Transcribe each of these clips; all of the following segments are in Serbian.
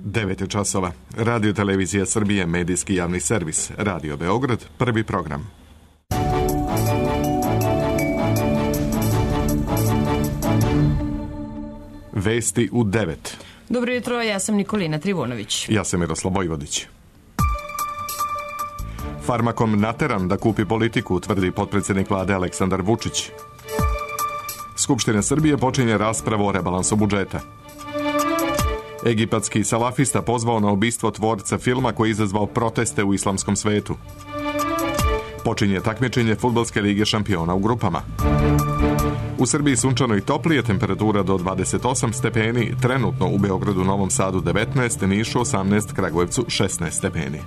9 je časova. Radio Televizija Srbije, medijski javni servis. Radio Beograd, prvi program. Vesti u 9. Dobro jutro, ja sam Nikolina Trivunović. Ja sam Miroslav Vojvodić. Farmakom nateran da kupi politiku, tvrdi potpredsjednik vlade Aleksandar Vučić. Skupština Srbije počinje raspravu o rebalansu budžeta. Egipatski salafista pozvao na ubistvo tvorca filma koji je izazvao proteste u islamskom svetu. Počinje takmičenje Fudbalske lige šampiona u grupama. U Srbiji sunčano i toplije, temperatura do 28 stepeni, trenutno u Beogradu, Novom Sadu 19, Nišu 18, Kragujevcu 16 stepeni.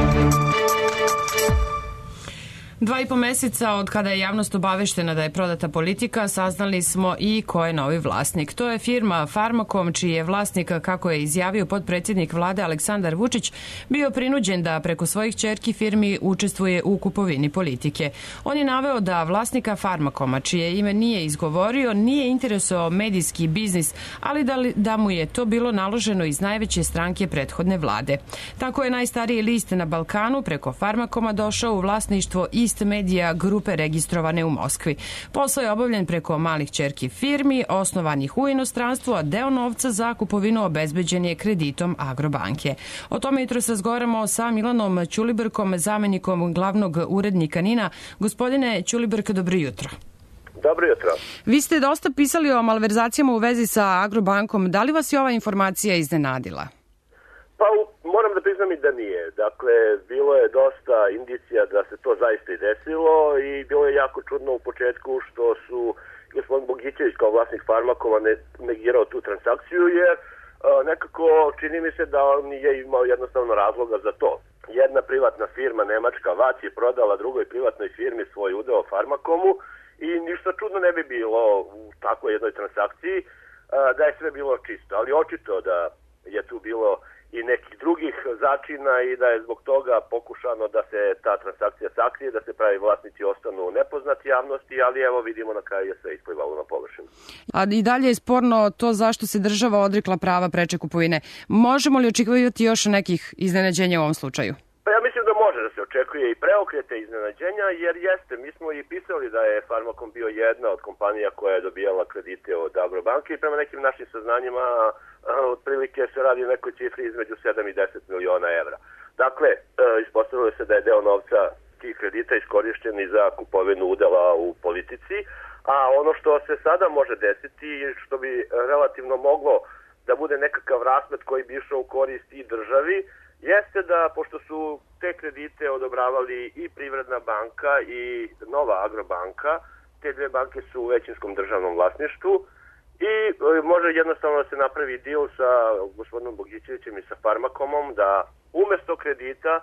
2,5 meseca od kada je javnost obaveštena da je prodata politika, saznali smo i ko je novi vlasnik. To je firma Farmakom, čiji je vlasnik, kako je izjavio potpredsjednik vlade Aleksandar Vučić, bio prinuđen da preko svojih ćerki firmi učestvuje u kupovini politike. On je naveo da vlasnika Farmakoma, čije ime nije izgovorio, nije interesovao medijski biznis, ali da mu je to bilo naloženo iz najveće stranke prethodne vlade. Tako je najstariji list na Balkanu preko Farmakoma došao u vlasništvo medija grupe registrovane u Moskvi. Posao je obavljen preko malih ćerki firmi, osnovanih u inostranstvu, a deo novca za kupovinu obezbeđen je kreditom Agrobanke. O tome jutros razgovaramo sa Milanom Ćulibrkom, zamenikom glavnog urednika NIN-a. Gospodine Ćulibrk, dobro jutro. Dobro jutro. Vi ste dosta pisali o malverzacijama u vezi sa Agrobankom. Da li vas je ova informacija iznenadila? Pa moram da priznam i da nije. Dakle, bilo je dosta indicija da se to zaista i desilo i bilo je jako čudno u početku što su gospodin Bogićević kao vlasnik Farmakova negirao tu transakciju, jer nekako čini mi se da on je imao jednostavno razloga za to. Jedna privatna firma, nemačka VAC, je prodala drugoj privatnoj firmi svoj udeo Farmakomu i ništa čudno ne bi bilo u takvoj jednoj transakciji da je sve bilo čisto. Ali očito da je tu bilo i nekih drugih začina i da je zbog toga pokušano da se ta transakcija sakrije, da se pravi vlasnici ostanu nepoznati javnosti, ali evo vidimo na kraju je sve isplivalo na površinu. A i dalje je sporno to zašto se država odrekla prava preče kupovine. Možemo li očekivati još nekih iznenađenja u ovom slučaju? Pa ja mislim da može da se očekuje i preokrete iznenađenja, jer jeste, mi smo i pisali da je Farmakom bio jedna od kompanija koja je dobijala kredite od Agrobanke i prema nekim našim saznanjima otprilike se radi o nekoj cifri između 7 i 10 miliona evra. Dakle, ispostavilo se da je deo novca tih kredita iskorišćen i za kupovinu udela u politici, a ono što se sada može desiti, što bi relativno moglo da bude nekakav rasplet koji bi išao u korist i državi, jeste da, pošto su te kredite odobravali i Privredna banka i Nova Agrobanka, te dve banke su u većinskom državnom vlasništvu i može jednostavno da se napravi deal sa gospodinom Bogićevićem i sa Farmakomom da umesto kredita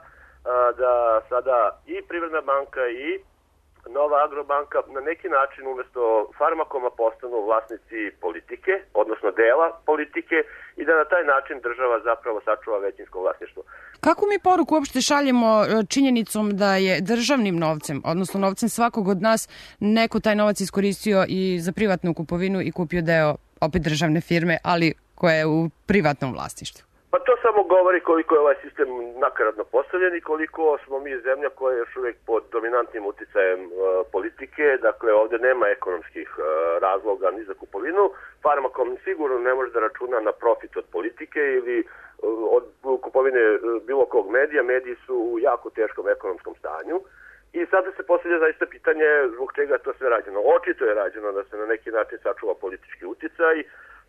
da sada i Privredna banka i Nova Agrobanka na neki način umesto Farmakoma postanu vlasnici politike, odnosno dela politike i da na taj način država zapravo sačuva većinsko vlasništvo. Kako mi poruku uopšte šaljemo činjenicom da je državnim novcem, odnosno novcem svakog od nas, neko taj novac iskoristio i za privatnu kupovinu i kupio deo opet državne firme, ali koja je u privatnom vlasništvu? Pa to samo govori koliko je ovaj sistem nakaradno postavljen i koliko smo mi zemlja koja je još uvijek pod dominantnim uticajem politike. Dakle, ovdje nema ekonomskih razloga ni za kupovinu. Farmakom sigurno ne može da računa na profit od politike ili od kupovine bilo kog medija. Mediji su u jako teškom ekonomskom stanju. I sada se postavlja zaista pitanje zbog čega je to sve rađeno. Očito je rađeno da se na neki način sačuva politički uticaj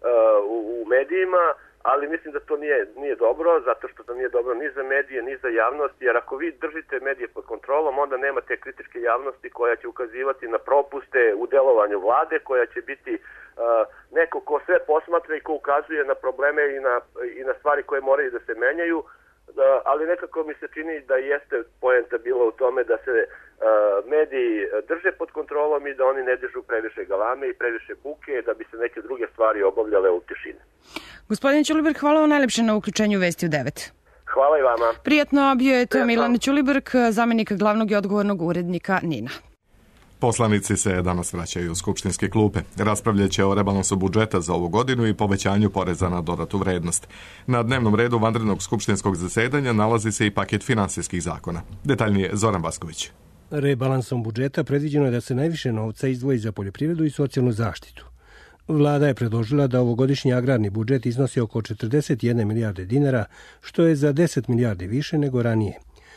u medijima, ali mislim da to nije dobro, zato što to nije dobro ni za medije, ni za javnost, jer ako vi držite medije pod kontrolom, onda nema te kritičke javnosti koja će ukazivati na propuste u delovanju vlade, koja će biti neko ko sve posmatra i ko ukazuje na probleme i na stvari koje moraju da se menjaju, ali nekako mi se čini da jeste poenta bila u tome da se mediji drže pod kontrolom i da oni ne dižu previše galame i previše buke, da bi se neke druge stvari obavljale u tišini. Gospodine Ćulibrk, hvala vam najlepše na uključenju Vesti u 9. Hvala i vama. Prijatno, bio je to Milan Ćulibrk, zamenik glavnog i odgovornog urednika NIN-a. Poslanici se danas vraćaju u skupštinske klupe. Raspravljat će o rebalansu budžeta za ovu godinu i povećanju poreza na dodatu vrednost. Na dnevnom redu vanrednog skupštinskog zasedanja nalazi se i paket finansijskih zakona. Detaljnije Zoran Vasković. Rebalansom budžeta predviđeno je da se najviše novca izdvoji za poljoprivredu i socijalnu zaštitu. Vlada je predložila da ovogodišnji agrarni budžet iznosi oko 41 milijarde dinara, što je za 10 milijardi više nego ranije.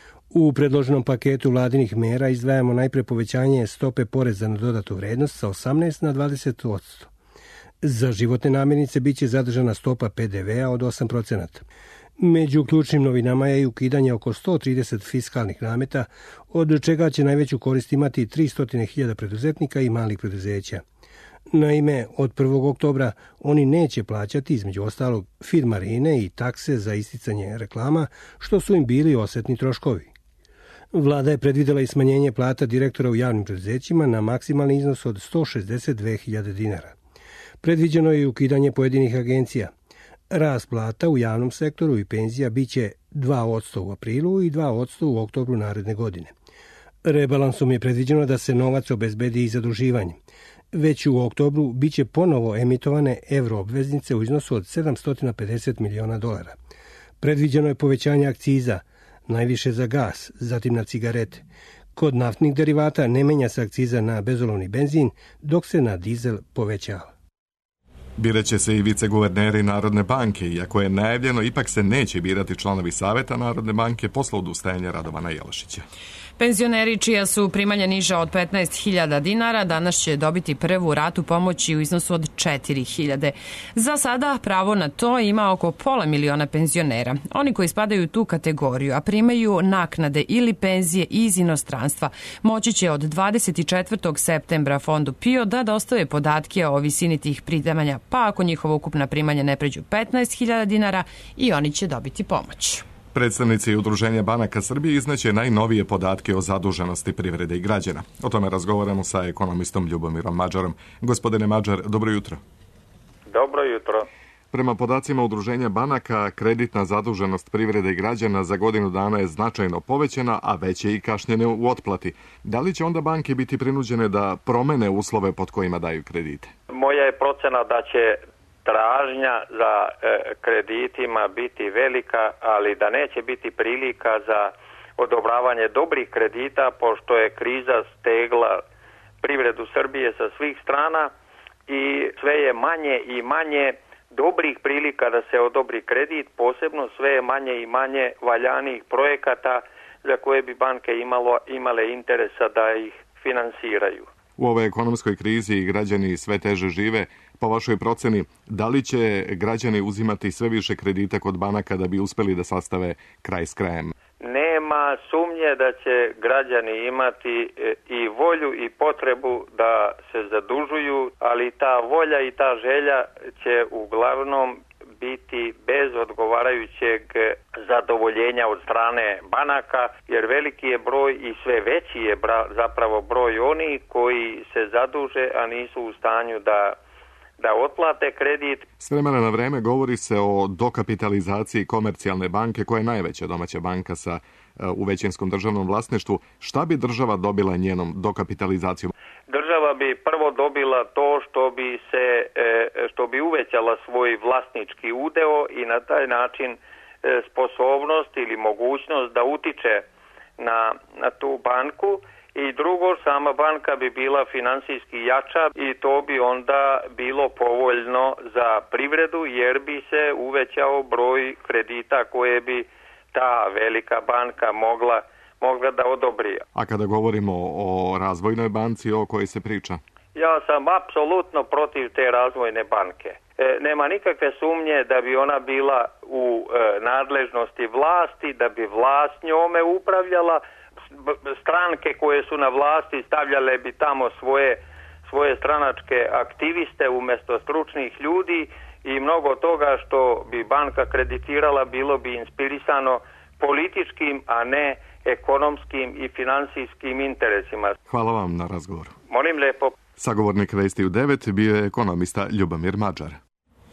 U predloženom paketu vladinih mera izdvajamo najpre povećanje stope poreza na dodatu vrednost sa 18 na 20%. Za životne namirnice biće zadržana stopa PDV-a od 8%. Među ključnim novinama je i ukidanje oko 130 fiskalnih nameta, od čega će najveću korist imati 300.000 preduzetnika i malih preduzeća. Naime, od 1. oktobra oni neće plaćati, između ostalog, firmarine i takse za isticanje reklama, što su im bili osetni troškovi. Vlada je predvidela i smanjenje plata direktora u javnim preduzećima na maksimalni iznos od 162.000 dinara. Predviđeno je i ukidanje pojedinih agencija. Rast plata u javnom sektoru i penzija biće 2% u aprilu i 2% u oktobru naredne godine. Rebalansom je predviđeno da se novac obezbedi i zaduživanjem. Već u oktobru biće ponovo emitovane evroobveznice u iznosu od 750 miliona dolara. Predviđeno je povećanje akciza, najviše za gas, zatim na cigarete. Kod naftnih derivata ne menja se akciza na bezolovni benzin, dok se na dizel povećava. Birat će se i viceguverneri Narodne banke, iako je najavljeno, ipak se neće birati članovi Saveta Narodne banke posle odustajanja Radovana Jelašića. Penzioneri čija su primanja niža od 15.000 dinara danas će dobiti prvu ratu pomoći u iznosu od 4.000. Za sada pravo na to ima oko 500.000 penzionera. Oni koji spadaju u tu kategoriju, a primaju naknade ili penzije iz inostranstva, moći će od 24. septembra fondu PIO da dostave podatke o visini tih primanja, pa ako njihova ukupna primanja ne pređu 15.000 dinara, i oni će dobiti pomoć. Predstavnici Udruženja banaka Srbije izneće najnovije podatke o zaduženosti privrede i građana. O tome razgovaramo sa ekonomistom Ljubomirom Mađarom. Gospodine Mađar, dobro jutro. Dobro jutro. Prema podacima Udruženja banaka, kreditna zaduženost privrede i građana za godinu dana je značajno povećana, a već je i kašnjene u otplati. Da li će onda banke biti prinuđene da promene uslove pod kojima daju kredite? Moja je procena da će tražnja za kreditima biti velika, ali da neće biti prilika za odobravanje dobrih kredita, pošto je kriza stegla privredu Srbije sa svih strana i sve je manje i manje dobrih prilika da se odobri kredit, posebno sve je manje i manje valjanih projekata za koje bi banke imale interesa da ih finansiraju. U ovoj ekonomskoj krizi građani sve teže žive. Po vašoj proceni, da li će građani uzimati sve više kredita kod banaka da bi uspeli da sastave kraj s krajem? Nema sumnje da će građani imati i volju i potrebu da se zadužuju, ali ta volja i ta želja će uglavnom biti bez odgovarajućeg zadovoljenja od strane banaka, jer veliki je broj i sve veći je zapravo broj onih koji se zaduže, a nisu u stanju da otplate kredit. S vremena na vreme govori se o dokapitalizaciji Komercijalne banke, koja je najveća domaća banka u većinskom državnom vlasništvu. Šta bi država dobila njenom dokapitalizacijom? Država bi prvo dobila to što bi uvećala svoj vlasnički udeo i na taj način sposobnost ili mogućnost da utiče na tu banku. I drugo, sama banka bi bila finansijski jača i to bi onda bilo povoljno za privredu, jer bi se uvećao broj kredita koje bi ta velika banka mogla da odobri. A kada govorimo o razvojnoj banci, o kojoj se priča? Ja sam apsolutno protiv te razvojne banke. Nema nikakve sumnje da bi ona bila u nadležnosti vlasti, da bi vlast njome upravljala. Stranke koje su na vlasti stavljale bi tamo svoje stranačke aktiviste umjesto stručnih ljudi i mnogo toga što bi banka kreditirala bilo bi inspirisano političkim, a ne ekonomskim i finansijskim interesima. Hvala vam na razgovoru. Molim lepo. Sagovornik Vesti u 9 bio je ekonomista Ljubomir Mađar.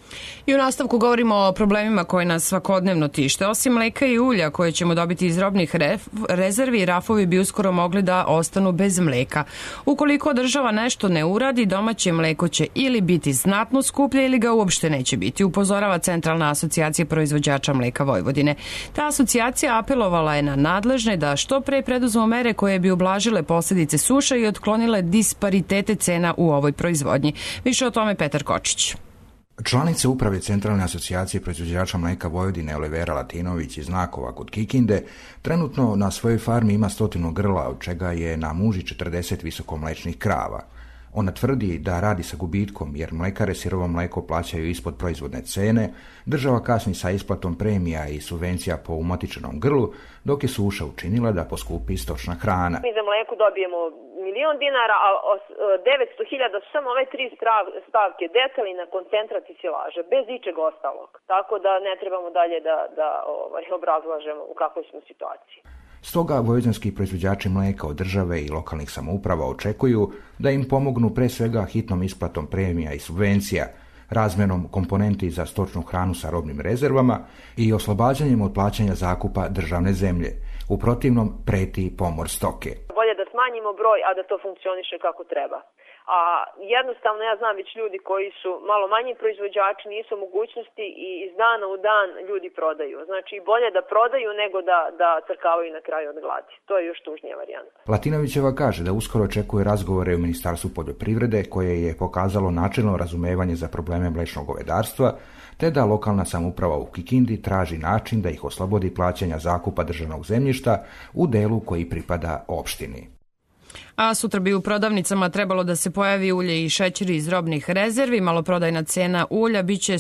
I u nastavku govorimo o problemima koje nas svakodnevno tište. Osim mleka i ulja koje ćemo dobiti iz robnih rezervi, rafovi bi uskoro mogli da ostanu bez mleka. Ukoliko država nešto ne uradi, domaće mleko će ili biti znatno skuplje ili ga uopšte neće biti, upozorava Centralna asocijacija proizvođača mleka Vojvodine. Ta asocijacija apelovala je na nadležne da što pre preduzmu mere koje bi ublažile posljedice suša i otklonile disparitete cena u ovoj proizvodnji. Više o tome Petar Kočić. Članica uprave Centralne asocijacije proizvođača mleka Vojvodine Olivera Latinović iz Nakova kod Kikinde trenutno na svojoj farmi ima 100 grla, od čega je na muži 40 visokomlečnih krava. Ona tvrdi da radi sa gubitkom jer mlekare sirovo mleko plaćaju ispod proizvodne cene, država kasni sa isplatom premija i subvencija po umatičenom grlu, dok je suša učinila da poskupi stočna hrana. Mi za mleko dobijemo $1.000.000, a 900.000 su samo ove 3 stavke, detalina, koncentrat i silaže, bez ičeg ostalog. Tako da ne trebamo dalje da obrazlažemo u kakvoj smo situaciji. Stoga vojvođanski proizvođači mleka od države i lokalnih samouprava očekuju da im pomognu pre svega hitnom isplatom premija i subvencija, razmenom komponenti za stočnu hranu sa robnim rezervama i oslobađanjem od plaćanja zakupa državne zemlje. U protivnom preti pomor stoke. Bolje da smanjimo broj, a da to funkcioniše kako treba. A jednostavno ja znam već ljudi koji su malo manji proizvođači, nisu u mogućnosti i iz dana u dan ljudi prodaju. Znači bolje da prodaju nego da crkavaju na kraju od gladi. To je još tužnija varijanta. Latinovićeva kaže da uskoro očekuje razgovore u Ministarstvu poljoprivrede koje je pokazalo načelno razumevanje za probleme mlečnog govedarstva, te da lokalna samouprava u Kikindi traži način da ih oslobodi plaćanja zakupa državnog zemljišta u delu koji pripada opštini. A sutra bi u prodavnicama trebalo da se pojavi ulje i šećer iz robnih rezervi. Maloprodajna cena ulja biće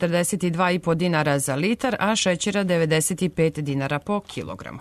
$142,5 za litar, a šećera $95 po kilogramu.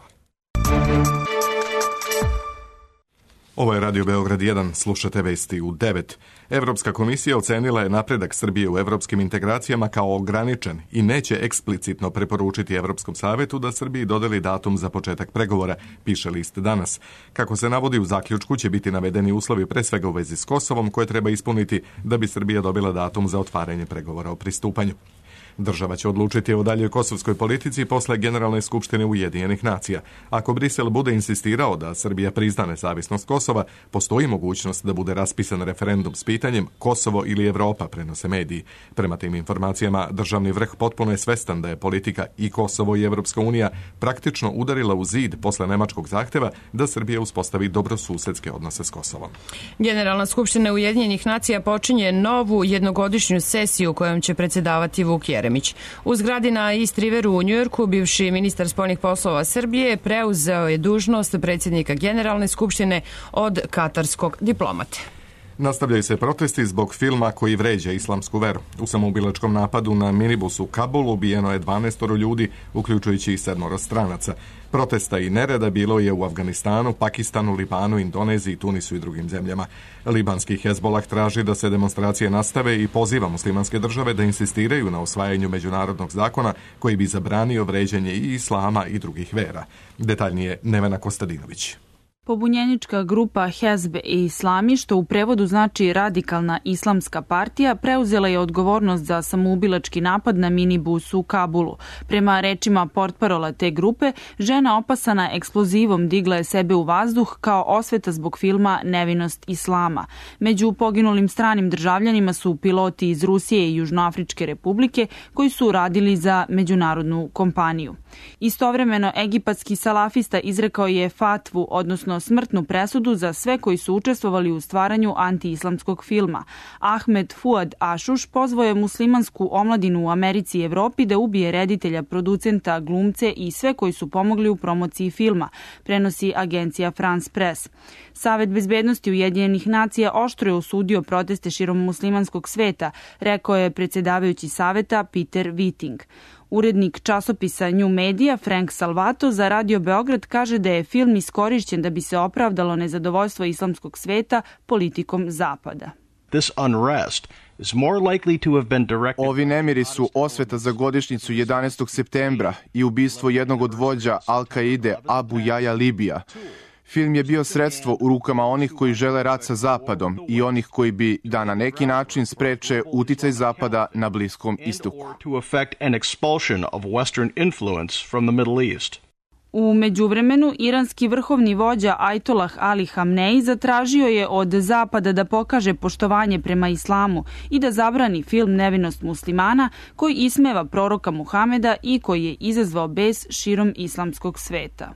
Ovo je Radio Beograd 1, slušate vesti u 9. Evropska komisija ocenila je napredak Srbije u evropskim integracijama kao ograničen i neće eksplicitno preporučiti Evropskom savetu da Srbiji dodeli datum za početak pregovora, piše list Danas. Kako se navodi u zaključku, će biti navedeni uslovi pre svega u vezi s Kosovom koje treba ispuniti da bi Srbija dobila datum za otvaranje pregovora o pristupanju. Država će odlučiti o daljoj kosovskoj politici posle Generalne skupštine Ujedinjenih nacija. Ako Brisel bude insistirao da Srbija prizna nezavisnost Kosova, postoji mogućnost da bude raspisan referendum s pitanjem Kosovo ili Evropa, prenose mediji. Prema tim informacijama, državni vrh potpuno je svestan da je politika i Kosovo i Evropska unija praktično udarila u zid posle nemačkog zahteva da Srbija uspostavi dobrosusedske odnose s Kosovom. Generalna skupština Ujedinjenih nacija počinje novu jednogodišnju sesiju kojom će predsjedavati Vuk Jeremić. U zgradi na East Riveru u Njujorku bivši ministar spoljnih poslova Srbije preuzeo je dužnost predsjednika Generalne skupštine od katarskog diplomate. Nastavljaju se protesti zbog filma koji vređa islamsku veru. U samoubilačkom napadu na minibus u Kabulu ubijeno je 12 ljudi, uključujući i 7 stranaca. Protesta i nereda bilo je u Afganistanu, Pakistanu, Libanu, Indoneziji, Tunisu i drugim zemljama. Libanski Hezbolah traži da se demonstracije nastave i poziva muslimanske države da insistiraju na usvajanju međunarodnog zakona koji bi zabranio vređanje i islama i drugih vera. Detaljnije Nevena Kostadinović. Pobunjenička grupa Hezb i Islami, što u prevodu znači radikalna islamska partija, preuzela je odgovornost za samoubilački napad na minibus u Kabulu. Prema rečima portparola te grupe, žena opasana eksplozivom digla je sebe u vazduh kao osveta zbog filma Nevinost Islama. Među poginulim stranim državljanima su piloti iz Rusije i Južnoafričke republike koji su radili za međunarodnu kompaniju. Istovremeno, egipatski salafista izrekao je fatvu, odnosno smrtnu presudu za sve koji su učestvovali u stvaranju antiislamskog filma. Ahmed Fuad Ašuš pozvao je muslimansku omladinu u Americi i Evropi da ubije reditelja, producenta, glumce i sve koji su pomogli u promociji filma, prenosi agencija France Press. Savet bezbednosti Ujedinjenih nacija oštro je osudio proteste širom muslimanskog sveta, rekao je predsjedavajući saveta Peter Witting. Urednik časopisa New Media Frank Salvato za Radio Beograd kaže da je film iskorišćen da bi se opravdalo nezadovoljstvo islamskog sveta politikom Zapada. Ovi nemiri su osveta za godišnjicu 11. septembra i ubistvo jednog od vođa Al-Kaide Abu Jaja Libija. Film je bio sredstvo u rukama onih koji žele rat sa Zapadom i onih koji bi da na neki način spreče uticaj Zapada na Bliskom istoku. U međuvremenu, iranski vrhovni vođa Ajtolah Ali Hamneji zatražio je od Zapada da pokaže poštovanje prema islamu i da zabrani film Nevinost muslimana koji ismeva proroka Muhameda i koji je izazvao bes širom islamskog sveta.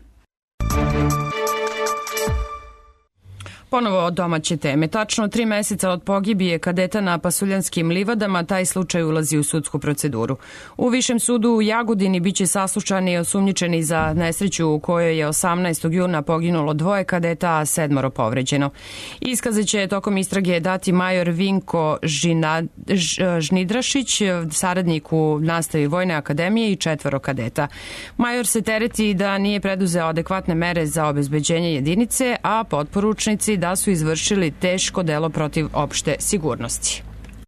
Ponovo domaće teme. Tačno 3 meseca od pogibije kadeta na Pasuljanskim livadama taj slučaj ulazi u sudsku proceduru. U Višem sudu u Jagodini biće saslušani osumnjičeni za nesreću u kojoj je 18. juna poginulo 2 kadeta, a 7 povređeno. Iskaze će tokom istrage dati major Vinko Žnidrašić, saradnik u nastavi Vojne akademije i 4 kadeta. Major se tereti da nije preduzeo adekvatne mere za obezbeđenje jedinice, a potporučnici da su izvršili teško delo protiv opšte sigurnosti.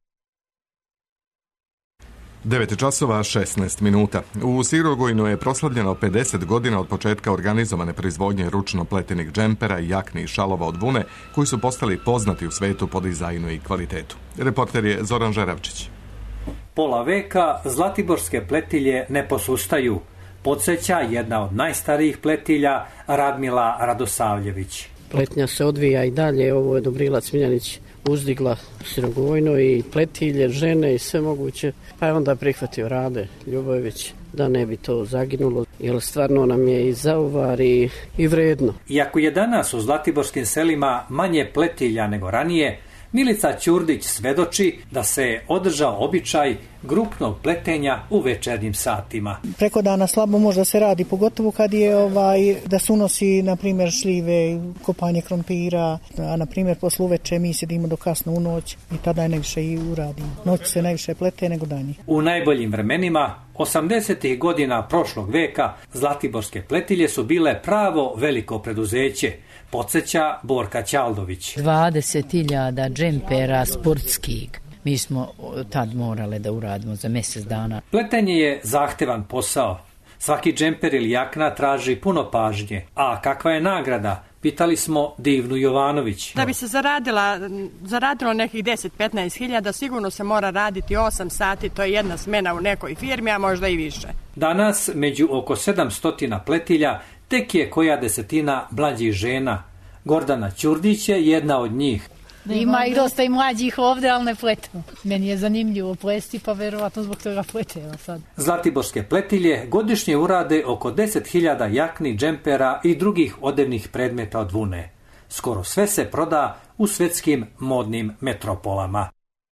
9:16. U Sirogojnu je proslavljeno 50 godina od početka organizovane proizvodnje ručno pletenih džempera, jakni i šalova od vune, koji su postali poznati u svetu po dizajnu i kvalitetu. Reporter je Zoran Žeravčić. Pola veka zlatiborske pletilje ne posustaju, podsjeća jedna od najstarijih pletilja Radmila Radosavljević. Pletnja se odvija i dalje, ovo je Dobrila Cmiljanić uzdigla Sirogojno i pletilje, žene i sve moguće. Pa je onda prihvatio Rade Ljubojević da ne bi to zaginulo, jer stvarno nam je i zauvar i vredno. Iako je danas u zlatiborskim selima manje pletilja nego ranije, Milica Ćurdić svedoči da se održao običaj grupnog pletenja u večernjim satima. Preko dana slabo možda se radi, pogotovo kad je da se unosi, na primjer, šljive, kopanje krompira, a na primjer posle uveče mi sedimo do kasno u noć i tada je najviše i uradimo. Noć se najviše plete nego danji. U najboljim vremenima 80. godina prošlog veka zlatiborske pletilje su bile pravo veliko preduzeće, podsjeća Borka Ćaldović. 20.000 džempera sportskih. Mi smo tad morali da uradimo za mjesec dana. Pletenje je zahtevan posao. Svaki džemper ili jakna traži puno pažnje. A kakva je nagrada? Pitali smo Divnu Jovanović. Da bi se zaradilo nekih 10-15 hiljada, sigurno se mora raditi 8 sati, to je jedna smena u nekoj firmi, a možda i više. Danas, među oko 700 pletilja, tek je koja desetina mlađih žena. Gordana Ćurdić je jedna od njih. Ima i dosta i mlađih ovdje, ali ne pletu. Meni je zanimljivo plesti, pa verovatno zbog toga pleteo sad. Zlatiborske pletilje godišnje urade oko 10.000 jakni, džempera i drugih odevnih predmeta od vune. Skoro sve se proda u svetskim modnim metropolama.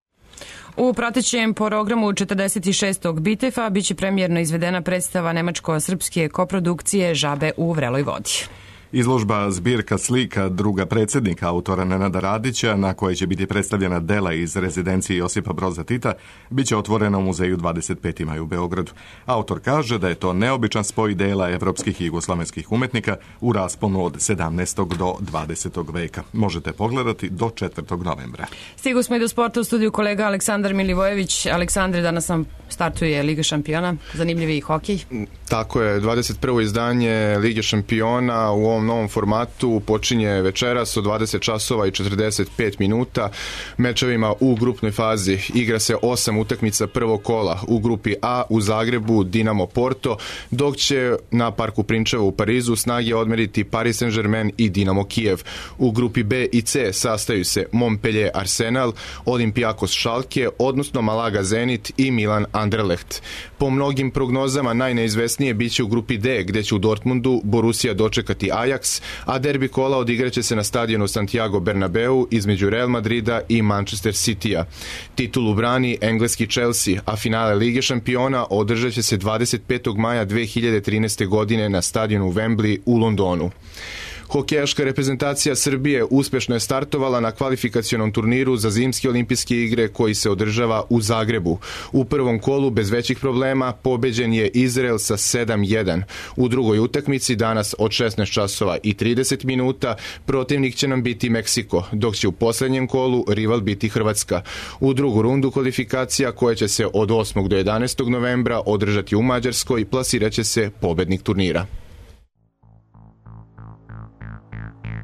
U pratećem programu 46. Bitefa biće premijerno izvedena predstava nemačko-srpske koprodukcije Žabe u vreloj vodi. Izložba zbirka slika druga predsjednika, autora Nenada Radića, na kojoj će biti predstavljena dela iz rezidencije Josipa Broza Tita, bit će otvorena u muzeju 25. maj u Beogradu. Autor kaže da je to neobičan spoj dela evropskih i jugoslavenskih umetnika u rasponu od 17. do 20. veka. Možete pogledati do 4. novembra. Stigu smo i do sporta u studiju kolega Aleksandar Milivojević. Aleksandre, danas nam startuje Liga šampiona, zanimljivi hokej. Tako je, 21. izdanje Lige šampiona u ovom novom formatu počinje večeras od 20 časova i 45 minuta. Mečevima u grupnoj fazi igra se 8 utakmica prvog kola. U grupi A u Zagrebu Dinamo Porto, dok će na Parku Prinčeva u Parizu snage odmeriti Paris Saint-Germain i Dinamo Kijev. U grupi B i C sastaju se Montpellier Arsenal, Olympiakos Schalke, odnosno Malaga Zenit i Milan Anderlecht. Po mnogim prognozama najneizvesnije biće u grupi D, gdje će u Dortmundu Borussia dočekati Ajax, a derbi kola odigraće se na stadionu Santiago Bernabeu između Real Madrida i Manchester Citya. Titulu brani engleski Chelsea, a finale Lige šampiona održat će se 25. maja 2013. godine na stadionu Wembley u Londonu. Hokejaška reprezentacija Srbije uspješno je startovala na kvalifikacionom turniru za zimske olimpijske igre koji se održava u Zagrebu. U prvom kolu bez većih problema pobeđen je Izrael sa 7-1. U drugoj utakmici danas od 16 časova i 30 minuta protivnik će nam biti Meksiko, dok će u posljednjem kolu rival biti Hrvatska. U drugu rundu kvalifikacija koja će se od 8. do 11. novembra održati u Mađarskoj plasirat će se pobednik turnira.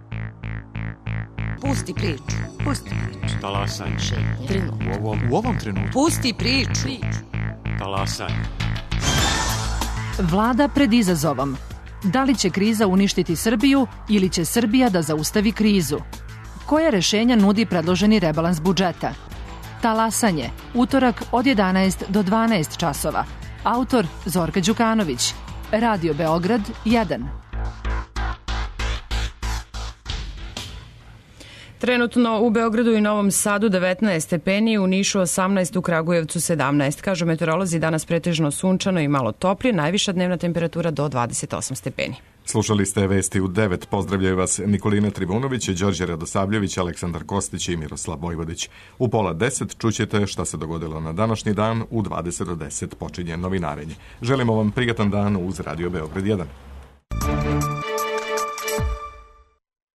Pusti priču. Pusti priču. Talasanje. U ovom trenutku. Pusti priču. Talasanje. Vlada pred izazovom. Da li će kriza uništiti Srbiju ili će Srbija da zaustavi krizu? Koje rešenja nudi predloženi rebalans budžeta? Talasanje, utorak od 11 do 12 časova. Autor Zorka Đukanović. Radio Beograd 1. Trenutno u Beogradu i Novom Sadu 19 stepeni, u Nišu 18, u Kragujevcu 17. Kažu meteorolozi, danas pretežno sunčano i malo toplije, najviša dnevna temperatura do 28 stepeni. Slušali ste vesti u 9. Pozdravljaju vas Nikolina Trivunović, Đorđe Radosavljević, Aleksandar Kostić i Miroslav Vojvodić. U 9:30 čućete šta se dogodilo na današnji dan, u 20 do 10 počinje novinarenje. Želimo vam prijatan dan uz Radio Beograd 1.